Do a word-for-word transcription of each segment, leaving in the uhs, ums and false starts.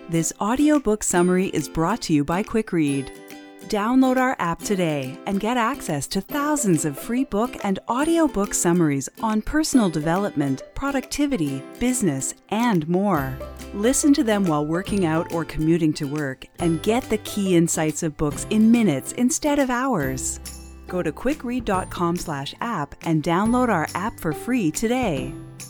This audiobook summary is brought to you by QuickRead. Download our app today and get access to thousands of free book and audiobook summaries on personal development, productivity, business, and more. Listen to them while working out or commuting to work and get the key insights of books in minutes instead of hours. Go to quickread dot com slash app and download our app for free today.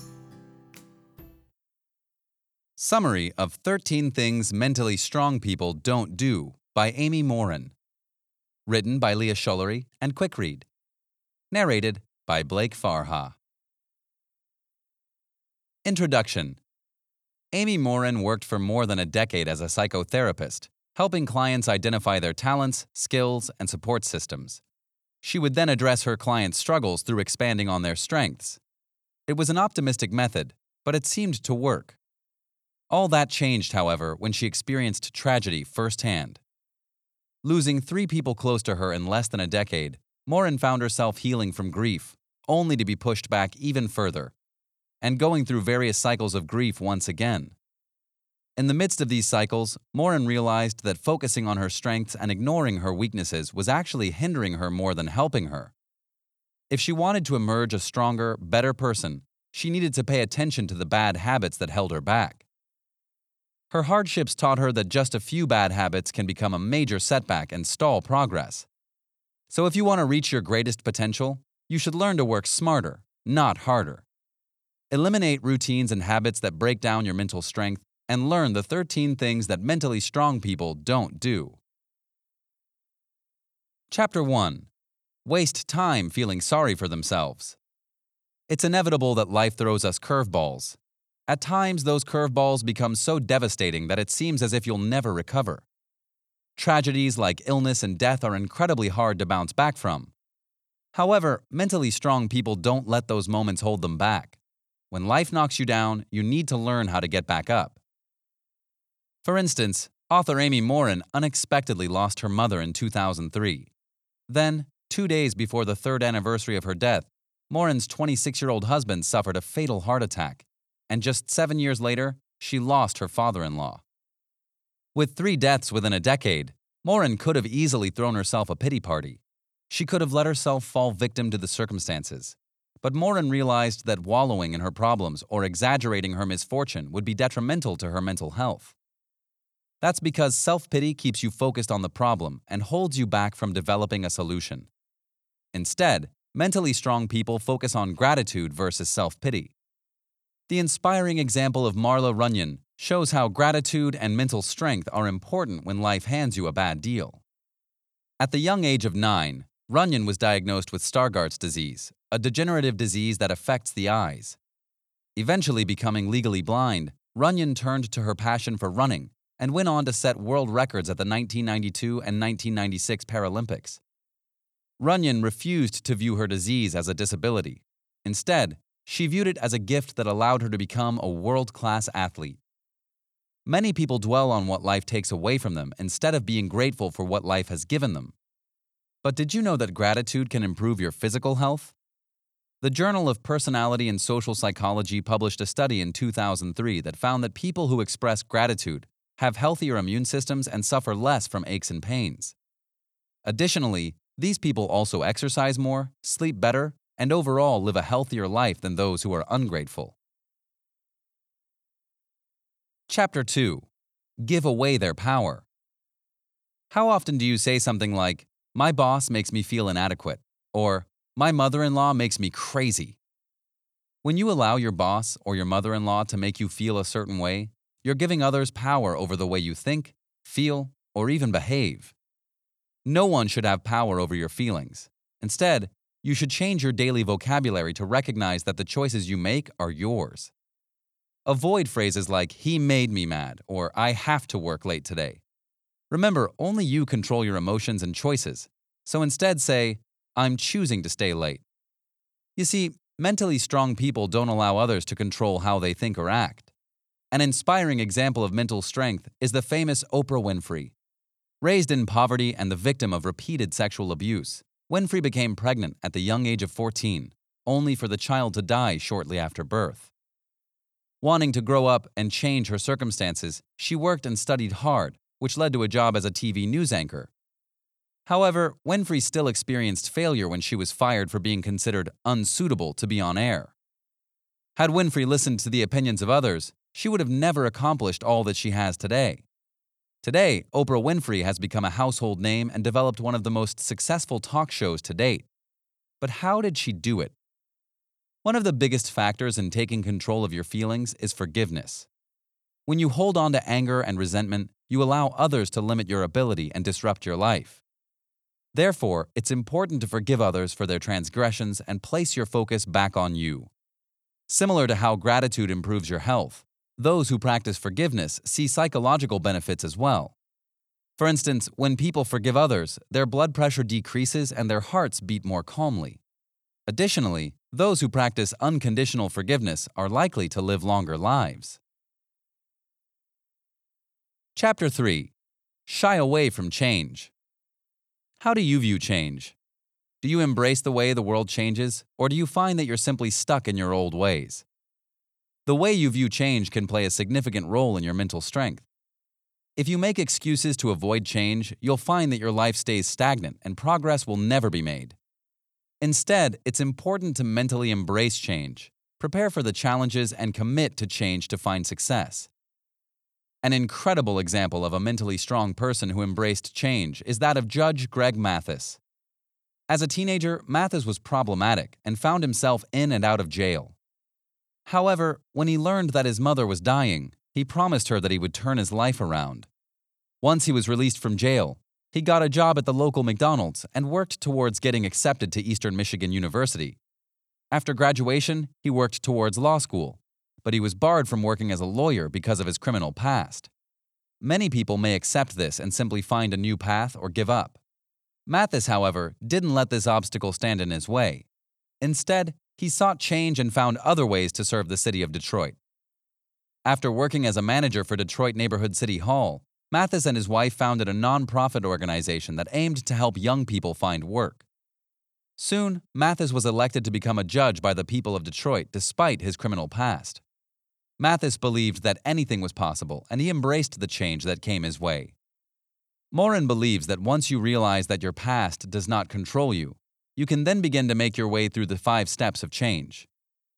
Summary of thirteen Things Mentally Strong People Don't Do by Amy Morin. Written by Leah Schullery and QuickRead. Narrated by Blake Farha. Introduction. Amy Morin worked for more than a decade as a psychotherapist, helping clients identify their talents, skills, and support systems. She would then address her clients' struggles through expanding on their strengths. It was an optimistic method, but it seemed to work. All that changed, however, when she experienced tragedy firsthand. Losing three people close to her in less than a decade, Morin found herself healing from grief, only to be pushed back even further, and going through various cycles of grief once again. In the midst of these cycles, Morin realized that focusing on her strengths and ignoring her weaknesses was actually hindering her more than helping her. If she wanted to emerge a stronger, better person, she needed to pay attention to the bad habits that held her back. Her hardships taught her that just a few bad habits can become a major setback and stall progress. So if you want to reach your greatest potential, you should learn to work smarter, not harder. Eliminate routines and habits that break down your mental strength and learn the thirteen things that mentally strong people don't do. Chapter one. Waste time feeling sorry for themselves. It's inevitable that life throws us curveballs. At times, those curveballs become so devastating that it seems as if you'll never recover. Tragedies like illness and death are incredibly hard to bounce back from. However, mentally strong people don't let those moments hold them back. When life knocks you down, you need to learn how to get back up. For instance, author Amy Morin unexpectedly lost her mother in two thousand three. Then, two days before the third anniversary of her death, Morin's twenty-six-year-old husband suffered a fatal heart attack. And just seven years later, she lost her father-in-law. With three deaths within a decade, Morin could have easily thrown herself a pity party. She could have let herself fall victim to the circumstances. But Morin realized that wallowing in her problems or exaggerating her misfortune would be detrimental to her mental health. That's because self-pity keeps you focused on the problem and holds you back from developing a solution. Instead, mentally strong people focus on gratitude versus self-pity. The inspiring example of Marla Runyon shows how gratitude and mental strength are important when life hands you a bad deal. At the young age of nine, Runyon was diagnosed with Stargardt's disease, a degenerative disease that affects the eyes. Eventually becoming legally blind, Runyon turned to her passion for running and went on to set world records at the nineteen ninety-two and nineteen ninety-six Paralympics. Runyon refused to view her disease as a disability. Instead, she viewed it as a gift that allowed her to become a world-class athlete. Many people dwell on what life takes away from them instead of being grateful for what life has given them. But did you know that gratitude can improve your physical health? The Journal of Personality and Social Psychology published a study in two thousand three that found that people who express gratitude have healthier immune systems and suffer less from aches and pains. Additionally, these people also exercise more, sleep better, and overall live a healthier life than those who are ungrateful. Chapter two. Give away their power. How often do you say something like, "My boss makes me feel inadequate," or "My mother-in-law makes me crazy"? When you allow your boss or your mother-in-law to make you feel a certain way, you're giving others power over the way you think, feel, or even behave. No one should have power over your feelings. Instead, you should change your daily vocabulary to recognize that the choices you make are yours. Avoid phrases like, "He made me mad," or "I have to work late today." Remember, only you control your emotions and choices, so instead say, "I'm choosing to stay late." You see, mentally strong people don't allow others to control how they think or act. An inspiring example of mental strength is the famous Oprah Winfrey. Raised in poverty and the victim of repeated sexual abuse, Winfrey became pregnant at the young age of fourteen, only for the child to die shortly after birth. Wanting to grow up and change her circumstances, she worked and studied hard, which led to a job as a T V news anchor. However, Winfrey still experienced failure when she was fired for being considered unsuitable to be on air. Had Winfrey listened to the opinions of others, she would have never accomplished all that she has today. Today, Oprah Winfrey has become a household name and developed one of the most successful talk shows to date. But how did she do it? One of the biggest factors in taking control of your feelings is forgiveness. When you hold on to anger and resentment, you allow others to limit your ability and disrupt your life. Therefore, it's important to forgive others for their transgressions and place your focus back on you. Similar to how gratitude improves your health, those who practice forgiveness see psychological benefits as well. For instance, when people forgive others, their blood pressure decreases and their hearts beat more calmly. Additionally, those who practice unconditional forgiveness are likely to live longer lives. Chapter three. Shy away from change. How do you view change? Do you embrace the way the world changes, or do you find that you're simply stuck in your old ways? The way you view change can play a significant role in your mental strength. If you make excuses to avoid change, you'll find that your life stays stagnant and progress will never be made. Instead, it's important to mentally embrace change, prepare for the challenges, and commit to change to find success. An incredible example of a mentally strong person who embraced change is that of Judge Greg Mathis. As a teenager, Mathis was problematic and found himself in and out of jail. However, when he learned that his mother was dying, he promised her that he would turn his life around. Once he was released from jail, he got a job at the local McDonald's and worked towards getting accepted to Eastern Michigan University. After graduation, he worked towards law school, but he was barred from working as a lawyer because of his criminal past. Many people may accept this and simply find a new path or give up. Mathis, however, didn't let this obstacle stand in his way. Instead, he sought change and found other ways to serve the city of Detroit. After working as a manager for Detroit Neighborhood City Hall, Mathis and his wife founded a nonprofit organization that aimed to help young people find work. Soon, Mathis was elected to become a judge by the people of Detroit despite his criminal past. Mathis believed that anything was possible, and he embraced the change that came his way. Morin believes that once you realize that your past does not control you, you can then begin to make your way through the five steps of change.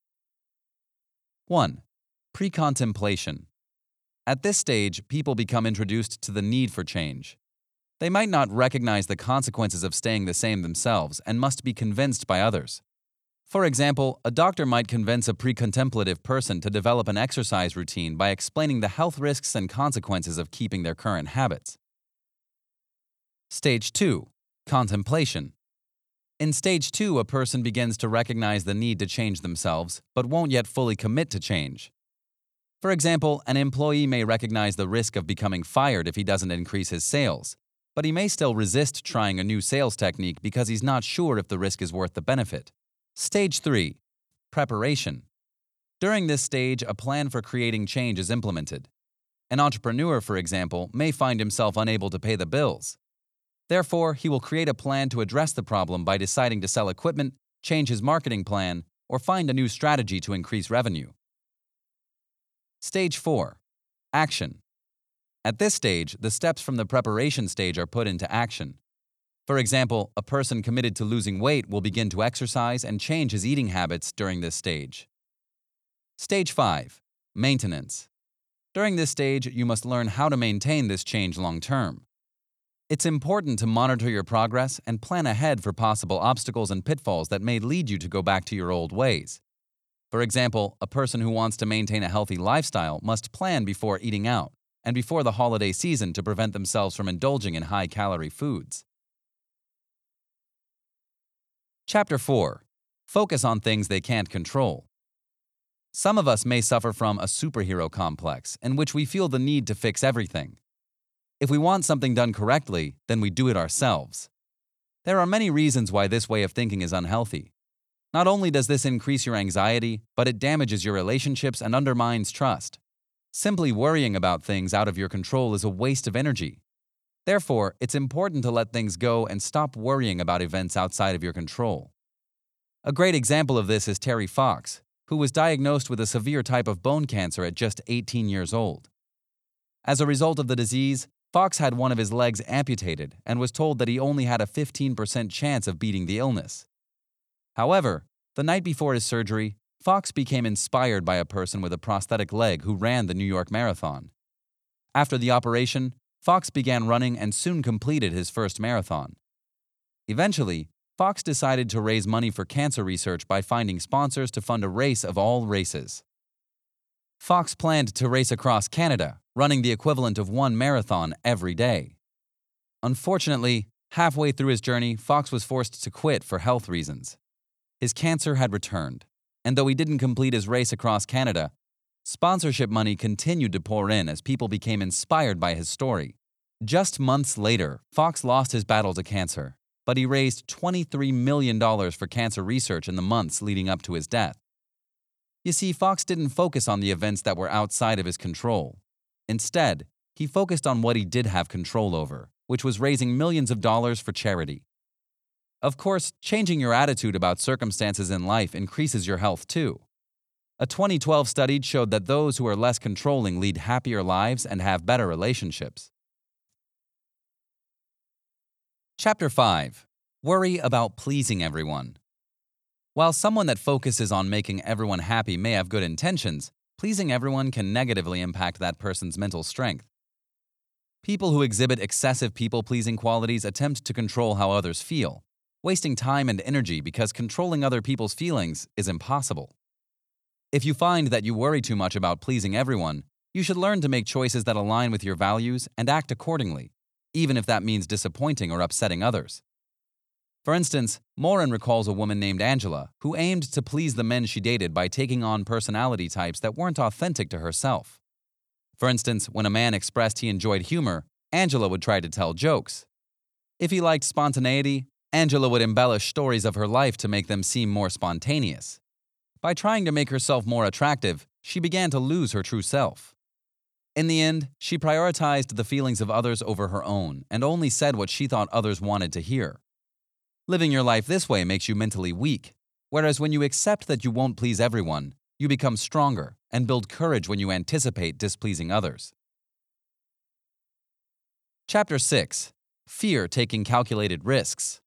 one. Pre-contemplation. At this stage, people become introduced to the need for change. They might not recognize the consequences of staying the same themselves and must be convinced by others. For example, a doctor might convince a pre-contemplative person to develop an exercise routine by explaining the health risks and consequences of keeping their current habits. Stage two. Contemplation. In Stage two, a person begins to recognize the need to change themselves, but won't yet fully commit to change. For example, an employee may recognize the risk of becoming fired if he doesn't increase his sales, but he may still resist trying a new sales technique because he's not sure if the risk is worth the benefit. Stage three. Preparation. During this stage, a plan for creating change is implemented. An entrepreneur, for example, may find himself unable to pay the bills. Therefore, he will create a plan to address the problem by deciding to sell equipment, change his marketing plan, or find a new strategy to increase revenue. Stage four. Action. At this stage, the steps from the preparation stage are put into action. For example, a person committed to losing weight will begin to exercise and change his eating habits during this stage. Stage five. Maintenance. During this stage, you must learn how to maintain this change long term. It's important to monitor your progress and plan ahead for possible obstacles and pitfalls that may lead you to go back to your old ways. For example, a person who wants to maintain a healthy lifestyle must plan before eating out and before the holiday season to prevent themselves from indulging in high-calorie foods. Chapter four. Focus on things they can't control. Some of us may suffer from a superhero complex in which we feel the need to fix everything. If we want something done correctly, then we do it ourselves. There are many reasons why this way of thinking is unhealthy. Not only does this increase your anxiety, but it damages your relationships and undermines trust. Simply worrying about things out of your control is a waste of energy. Therefore, it's important to let things go and stop worrying about events outside of your control. A great example of this is Terry Fox, who was diagnosed with a severe type of bone cancer at just eighteen years old. As a result of the disease, Fox had one of his legs amputated and was told that he only had a fifteen percent chance of beating the illness. However, the night before his surgery, Fox became inspired by a person with a prosthetic leg who ran the New York Marathon. After the operation, Fox began running and soon completed his first marathon. Eventually, Fox decided to raise money for cancer research by finding sponsors to fund a race of all races. Fox planned to race across Canada, running the equivalent of one marathon every day. Unfortunately, halfway through his journey, Fox was forced to quit for health reasons. His cancer had returned, and though he didn't complete his race across Canada, sponsorship money continued to pour in as people became inspired by his story. Just months later, Fox lost his battle to cancer, but he raised twenty-three million dollars for cancer research in the months leading up to his death. You see, Fox didn't focus on the events that were outside of his control. Instead, he focused on what he did have control over, which was raising millions of dollars for charity. Of course, changing your attitude about circumstances in life increases your health too. A twenty twelve study showed that those who are less controlling lead happier lives and have better relationships. Chapter five. Worry about pleasing everyone. While someone that focuses on making everyone happy may have good intentions, pleasing everyone can negatively impact that person's mental strength. People who exhibit excessive people-pleasing qualities attempt to control how others feel, wasting time and energy because controlling other people's feelings is impossible. If you find that you worry too much about pleasing everyone, you should learn to make choices that align with your values and act accordingly, even if that means disappointing or upsetting others. For instance, Morin recalls a woman named Angela who aimed to please the men she dated by taking on personality types that weren't authentic to herself. For instance, when a man expressed he enjoyed humor, Angela would try to tell jokes. If he liked spontaneity, Angela would embellish stories of her life to make them seem more spontaneous. By trying to make herself more attractive, she began to lose her true self. In the end, she prioritized the feelings of others over her own and only said what she thought others wanted to hear. Living your life this way makes you mentally weak, whereas when you accept that you won't please everyone, you become stronger and build courage when you anticipate displeasing others. Chapter six. Fear taking calculated risks.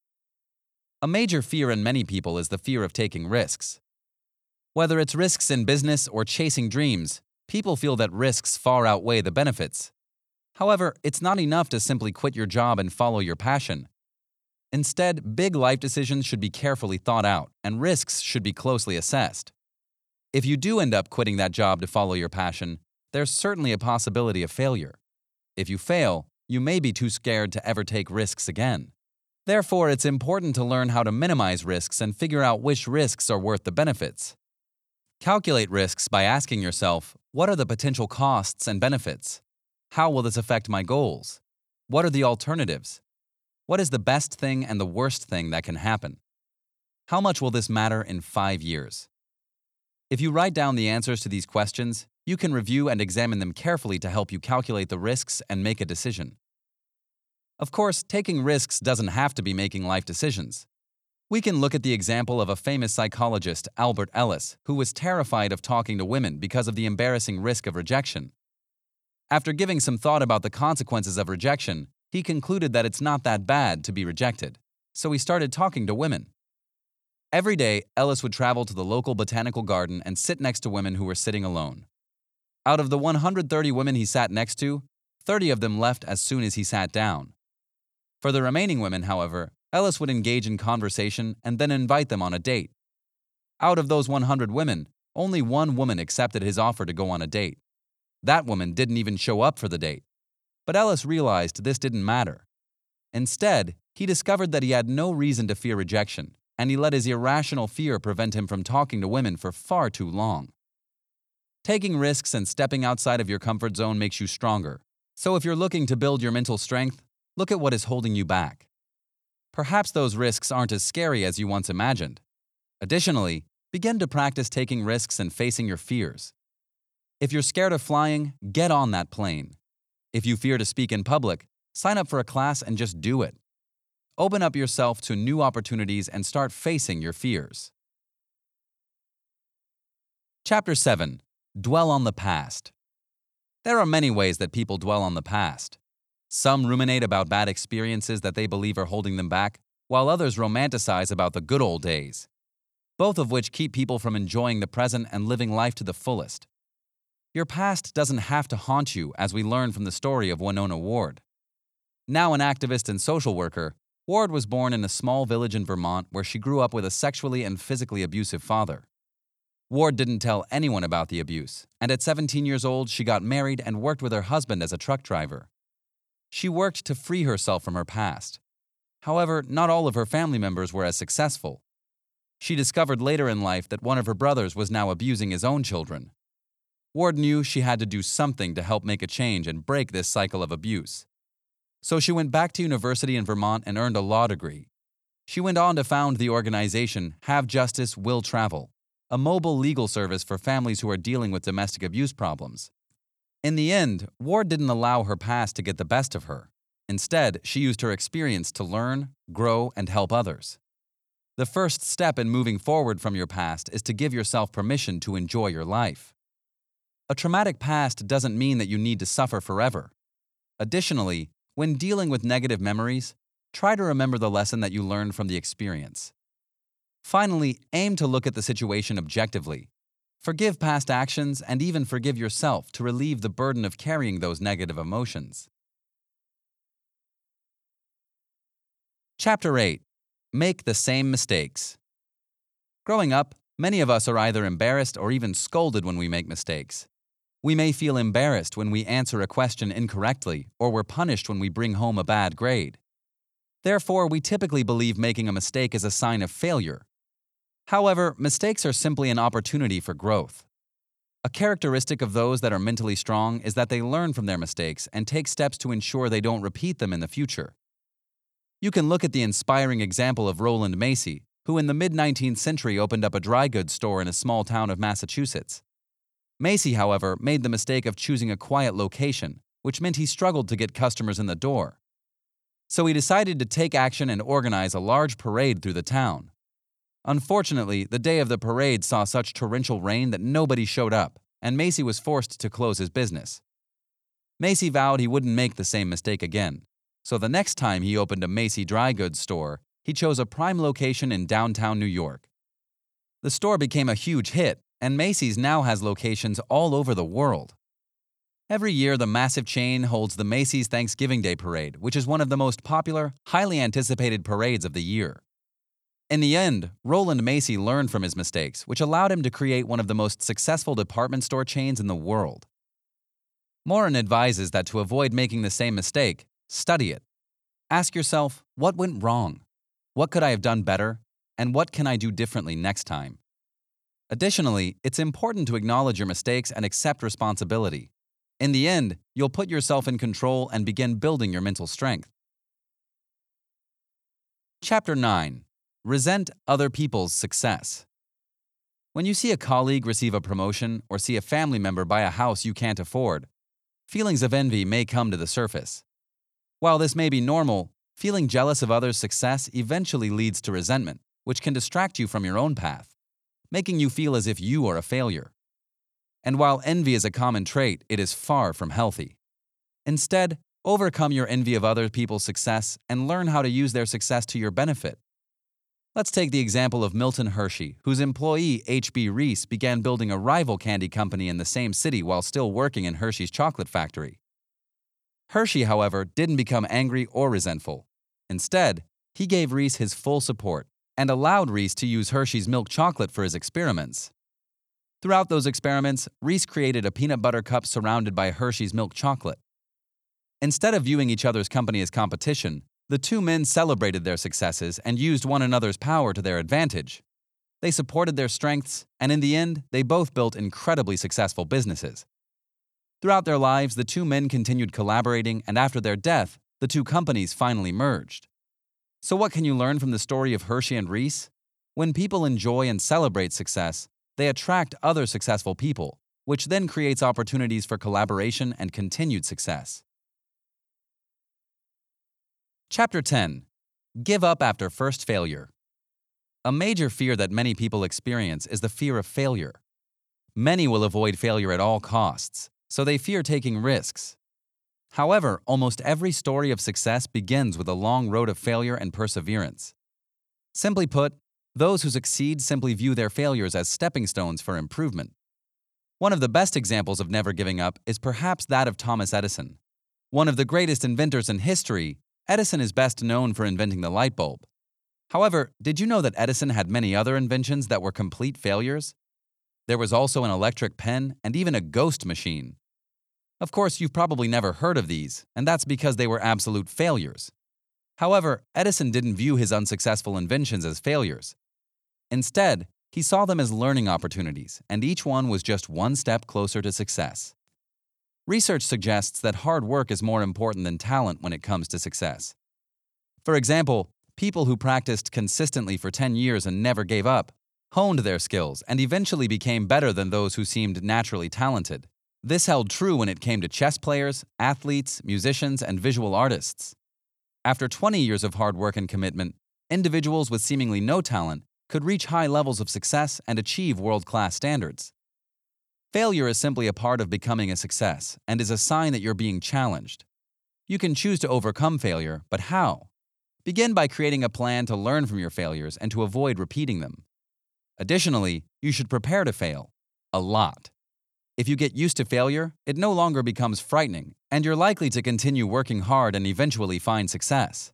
A major fear in many people is the fear of taking risks. Whether it's risks in business or chasing dreams, people feel that risks far outweigh the benefits. However, it's not enough to simply quit your job and follow your passion. Instead, big life decisions should be carefully thought out, and risks should be closely assessed. If you do end up quitting that job to follow your passion, there's certainly a possibility of failure. If you fail, you may be too scared to ever take risks again. Therefore, it's important to learn how to minimize risks and figure out which risks are worth the benefits. Calculate risks by asking yourself, what are the potential costs and benefits? How will this affect my goals? What are the alternatives? What is the best thing and the worst thing that can happen? How much will this matter in five years? If you write down the answers to these questions, you can review and examine them carefully to help you calculate the risks and make a decision. Of course, taking risks doesn't have to be making life decisions. We can look at the example of a famous psychologist, Albert Ellis, who was terrified of talking to women because of the embarrassing risk of rejection. After giving some thought about the consequences of rejection, he concluded that it's not that bad to be rejected, so he started talking to women. Every day, Ellis would travel to the local botanical garden and sit next to women who were sitting alone. Out of the one hundred thirty women he sat next to, thirty of them left as soon as he sat down. For the remaining women, however, Ellis would engage in conversation and then invite them on a date. Out of those one hundred women, only one woman accepted his offer to go on a date. That woman didn't even show up for the date. But Ellis realized this didn't matter. Instead, he discovered that he had no reason to fear rejection, and he let his irrational fear prevent him from talking to women for far too long. Taking risks and stepping outside of your comfort zone makes you stronger. So if you're looking to build your mental strength, look at what is holding you back. Perhaps those risks aren't as scary as you once imagined. Additionally, begin to practice taking risks and facing your fears. If you're scared of flying, get on that plane. If you fear to speak in public, sign up for a class and just do it. Open up yourself to new opportunities and start facing your fears. Chapter seven. Dwell on the past. There are many ways that people dwell on the past. Some ruminate about bad experiences that they believe are holding them back, while others romanticize about the good old days, both of which keep people from enjoying the present and living life to the fullest. Your past doesn't have to haunt you, as we learn from the story of Winona Ward. Now an activist and social worker, Ward was born in a small village in Vermont where she grew up with a sexually and physically abusive father. Ward didn't tell anyone about the abuse, and at seventeen years old, she got married and worked with her husband as a truck driver. She worked to free herself from her past. However, not all of her family members were as successful. She discovered later in life that one of her brothers was now abusing his own children. Ward knew she had to do something to help make a change and break this cycle of abuse. So she went back to university in Vermont and earned a law degree. She went on to found the organization Have Justice, Will Travel, a mobile legal service for families who are dealing with domestic abuse problems. In the end, Ward didn't allow her past to get the best of her. Instead, she used her experience to learn, grow, and help others. The first step in moving forward from your past is to give yourself permission to enjoy your life. A traumatic past doesn't mean that you need to suffer forever. Additionally, when dealing with negative memories, try to remember the lesson that you learned from the experience. Finally, aim to look at the situation objectively. Forgive past actions and even forgive yourself to relieve the burden of carrying those negative emotions. Chapter eight. Make the same mistakes. Growing up, many of us are either embarrassed or even scolded when we make mistakes. We may feel embarrassed when we answer a question incorrectly, or we're punished when we bring home a bad grade. Therefore, we typically believe making a mistake is a sign of failure. However, mistakes are simply an opportunity for growth. A characteristic of those that are mentally strong is that they learn from their mistakes and take steps to ensure they don't repeat them in the future. You can look at the inspiring example of Roland Macy, who in the mid-nineteenth century opened up a dry goods store in a small town of Massachusetts. Macy, however, made the mistake of choosing a quiet location, which meant he struggled to get customers in the door. So he decided to take action and organize a large parade through the town. Unfortunately, the day of the parade saw such torrential rain that nobody showed up, and Macy was forced to close his business. Macy vowed he wouldn't make the same mistake again, so the next time he opened a Macy dry goods store, he chose a prime location in downtown New York. The store became a huge hit, and Macy's now has locations all over the world. Every year, the massive chain holds the Macy's Thanksgiving Day Parade, which is one of the most popular, highly anticipated parades of the year. In the end, Roland Macy learned from his mistakes, which allowed him to create one of the most successful department store chains in the world. Morin advises that to avoid making the same mistake, study it. Ask yourself, what went wrong? What could I have done better? And what can I do differently next time? Additionally, it's important to acknowledge your mistakes and accept responsibility. In the end, you'll put yourself in control and begin building your mental strength. Chapter nine. Resent other people's success. When you see a colleague receive a promotion or see a family member buy a house you can't afford, feelings of envy may come to the surface. While this may be normal, feeling jealous of others' success eventually leads to resentment, which can distract you from your own path, making you feel as if you are a failure. And while envy is a common trait, it is far from healthy. Instead, overcome your envy of other people's success and learn how to use their success to your benefit. Let's take the example of Milton Hershey, whose employee H B Reese began building a rival candy company in the same city while still working in Hershey's chocolate factory. Hershey, however, didn't become angry or resentful. Instead, he gave Reese his full support and allowed Reese to use Hershey's milk chocolate for his experiments. Throughout those experiments, Reese created a peanut butter cup surrounded by Hershey's milk chocolate. Instead of viewing each other's company as competition, the two men celebrated their successes and used one another's power to their advantage. They supported their strengths, and in the end, they both built incredibly successful businesses. Throughout their lives, the two men continued collaborating, and after their death, the two companies finally merged. So what can you learn from the story of Hershey and Reese? When people enjoy and celebrate success, they attract other successful people, which then creates opportunities for collaboration and continued success. Chapter ten. Give up after first failure. A major fear that many people experience is the fear of failure. Many will avoid failure at all costs, so they fear taking risks. However, almost every story of success begins with a long road of failure and perseverance. Simply put, those who succeed simply view their failures as stepping stones for improvement. One of the best examples of never giving up is perhaps that of Thomas Edison. One of the greatest inventors in history, Edison is best known for inventing the light bulb. However, did you know that Edison had many other inventions that were complete failures? There was also an electric pen and even a ghost machine. Of course, you've probably never heard of these, and that's because they were absolute failures. However, Edison didn't view his unsuccessful inventions as failures. Instead, he saw them as learning opportunities, and each one was just one step closer to success. Research suggests that hard work is more important than talent when it comes to success. For example, people who practiced consistently for ten years and never gave up honed their skills and eventually became better than those who seemed naturally talented. This held true when it came to chess players, athletes, musicians, and visual artists. After twenty years of hard work and commitment, individuals with seemingly no talent could reach high levels of success and achieve world-class standards. Failure is simply a part of becoming a success and is a sign that you're being challenged. You can choose to overcome failure, but how? Begin by creating a plan to learn from your failures and to avoid repeating them. Additionally, you should prepare to fail. A lot. If you get used to failure, it no longer becomes frightening, and you're likely to continue working hard and eventually find success.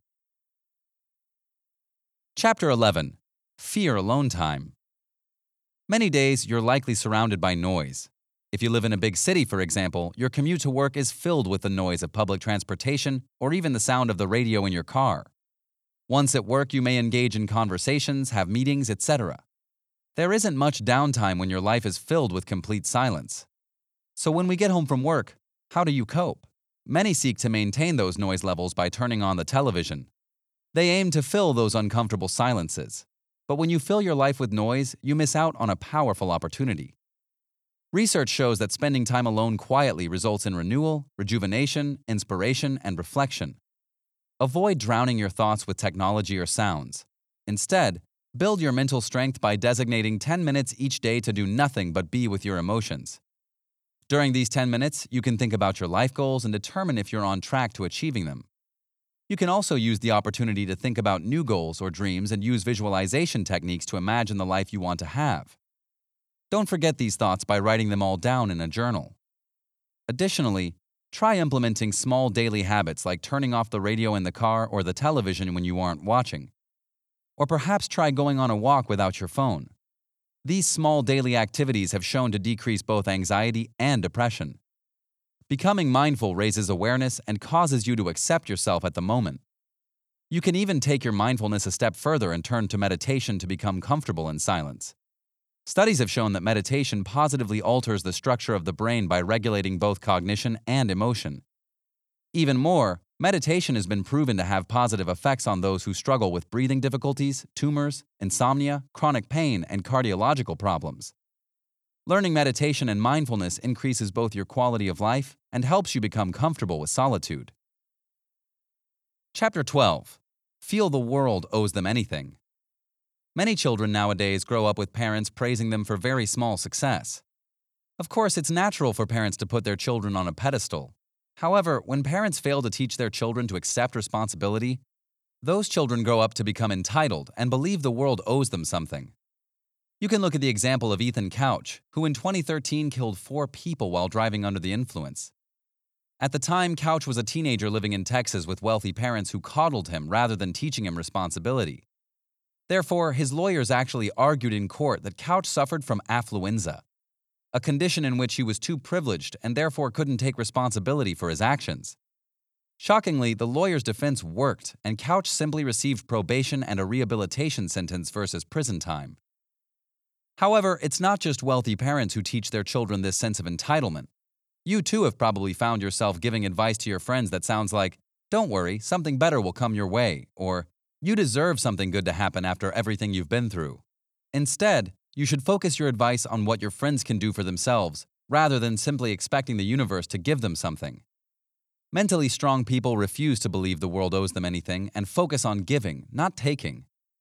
Chapter eleven. Fear Alone Time. Many days, you're likely surrounded by noise. If you live in a big city, for example, your commute to work is filled with the noise of public transportation or even the sound of the radio in your car. Once at work, you may engage in conversations, have meetings, et cetera. There isn't much downtime when your life is filled with complete silence. So when we get home from work, how do you cope? Many seek to maintain those noise levels by turning on the television. They aim to fill those uncomfortable silences. But when you fill your life with noise, you miss out on a powerful opportunity. Research shows that spending time alone quietly results in renewal, rejuvenation, inspiration, and reflection. Avoid drowning your thoughts with technology or sounds. Instead, build your mental strength by designating ten minutes each day to do nothing but be with your emotions. During these ten minutes, you can think about your life goals and determine if you're on track to achieving them. You can also use the opportunity to think about new goals or dreams and use visualization techniques to imagine the life you want to have. Don't forget these thoughts by writing them all down in a journal. Additionally, try implementing small daily habits like turning off the radio in the car or the television when you aren't watching. Or perhaps try going on a walk without your phone. These small daily activities have shown to decrease both anxiety and depression. Becoming mindful raises awareness and causes you to accept yourself at the moment. You can even take your mindfulness a step further and turn to meditation to become comfortable in silence. Studies have shown that meditation positively alters the structure of the brain by regulating both cognition and emotion. Even more, meditation has been proven to have positive effects on those who struggle with breathing difficulties, tumors, insomnia, chronic pain, and cardiological problems. Learning meditation and mindfulness increases both your quality of life and helps you become comfortable with solitude. Chapter twelve. Feel the world owes them anything. Many children nowadays grow up with parents praising them for very small success. Of course, it's natural for parents to put their children on a pedestal. However, when parents fail to teach their children to accept responsibility, those children grow up to become entitled and believe the world owes them something. You can look at the example of Ethan Couch, who in twenty thirteen killed four people while driving under the influence. At the time, Couch was a teenager living in Texas with wealthy parents who coddled him rather than teaching him responsibility. Therefore, his lawyers actually argued in court that Couch suffered from affluenza, a condition in which he was too privileged and therefore couldn't take responsibility for his actions. Shockingly, the lawyer's defense worked, and Couch simply received probation and a rehabilitation sentence versus prison time. However, it's not just wealthy parents who teach their children this sense of entitlement. You too have probably found yourself giving advice to your friends that sounds like, "Don't worry, something better will come your way," or "You deserve something good to happen after everything you've been through." Instead, you should focus your advice on what your friends can do for themselves, rather than simply expecting the universe to give them something. Mentally strong people refuse to believe the world owes them anything and focus on giving, not taking.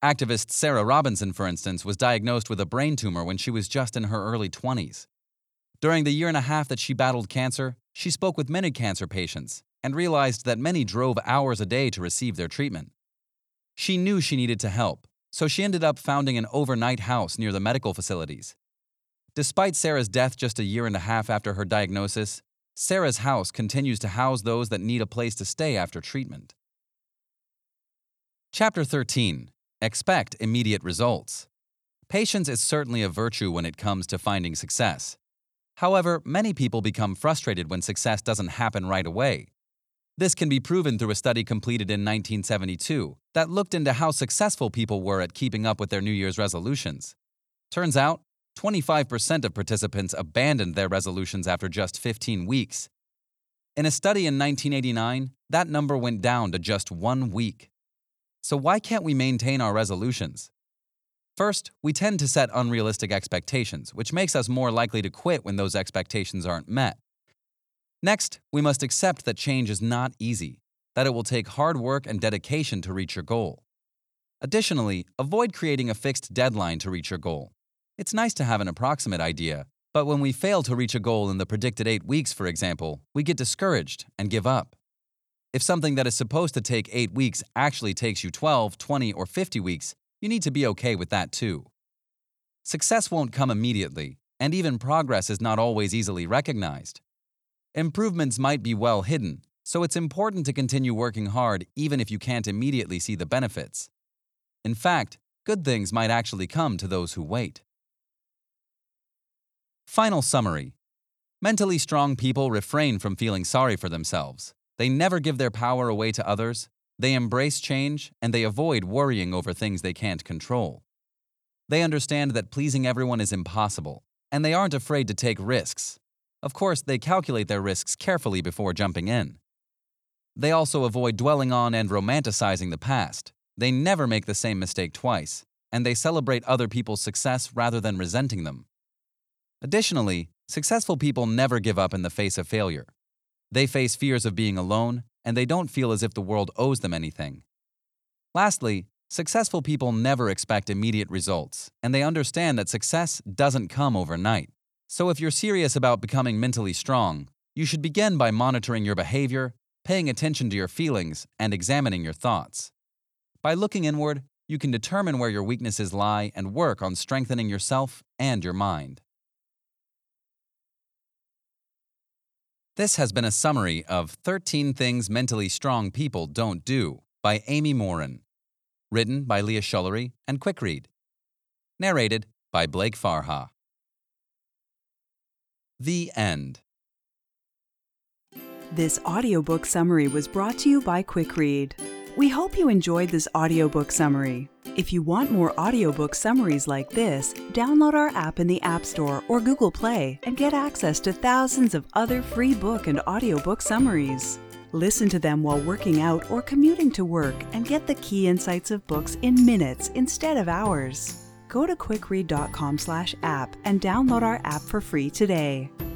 Activist Sarah Robinson, for instance, was diagnosed with a brain tumor when she was just in her early twenties. During the year and a half that she battled cancer, she spoke with many cancer patients and realized that many drove hours a day to receive their treatment. She knew she needed to help, so she ended up founding an overnight house near the medical facilities. Despite Sarah's death just a year and a half after her diagnosis, Sarah's house continues to house those that need a place to stay after treatment. Chapter thirteen. Expect immediate results. Patience is certainly a virtue when it comes to finding success. However, many people become frustrated when success doesn't happen right away. This can be proven through a study completed in nineteen seventy-two that looked into how successful people were at keeping up with their New Year's resolutions. Turns out, twenty-five percent of participants abandoned their resolutions after just fifteen weeks. In a study in nineteen eighty-nine, that number went down to just one week. So why can't we maintain our resolutions? First, we tend to set unrealistic expectations, which makes us more likely to quit when those expectations aren't met. Next, we must accept that change is not easy, that it will take hard work and dedication to reach your goal. Additionally, avoid creating a fixed deadline to reach your goal. It's nice to have an approximate idea, but when we fail to reach a goal in the predicted eight weeks, for example, we get discouraged and give up. If something that is supposed to take eight weeks actually takes you twelve, twenty, or fifty weeks, you need to be okay with that too. Success won't come immediately, and even progress is not always easily recognized. Improvements might be well hidden, so it's important to continue working hard even if you can't immediately see the benefits. In fact, good things might actually come to those who wait. Final summary. Mentally strong people refrain from feeling sorry for themselves. They never give their power away to others, they embrace change, and they avoid worrying over things they can't control. They understand that pleasing everyone is impossible, and they aren't afraid to take risks. Of course, they calculate their risks carefully before jumping in. They also avoid dwelling on and romanticizing the past. They never make the same mistake twice, and they celebrate other people's success rather than resenting them. Additionally, successful people never give up in the face of failure. They face fears of being alone, and they don't feel as if the world owes them anything. Lastly, successful people never expect immediate results, and they understand that success doesn't come overnight. So if you're serious about becoming mentally strong, you should begin by monitoring your behavior, paying attention to your feelings, and examining your thoughts. By looking inward, you can determine where your weaknesses lie and work on strengthening yourself and your mind. This has been a summary of thirteen Things Mentally Strong People Don't Do by Amy Morin. Written by Leah Schullery and QuickRead. Narrated by Blake Farha. The end. This audiobook summary was brought to you by QuickRead. We hope you enjoyed this audiobook summary. If you want more audiobook summaries like this, download our app in the App Store or Google Play and get access to thousands of other free book and audiobook summaries. Listen to them while working out or commuting to work and get the key insights of books in minutes instead of hours. Go to quickread dot com slash app and download our app for free today.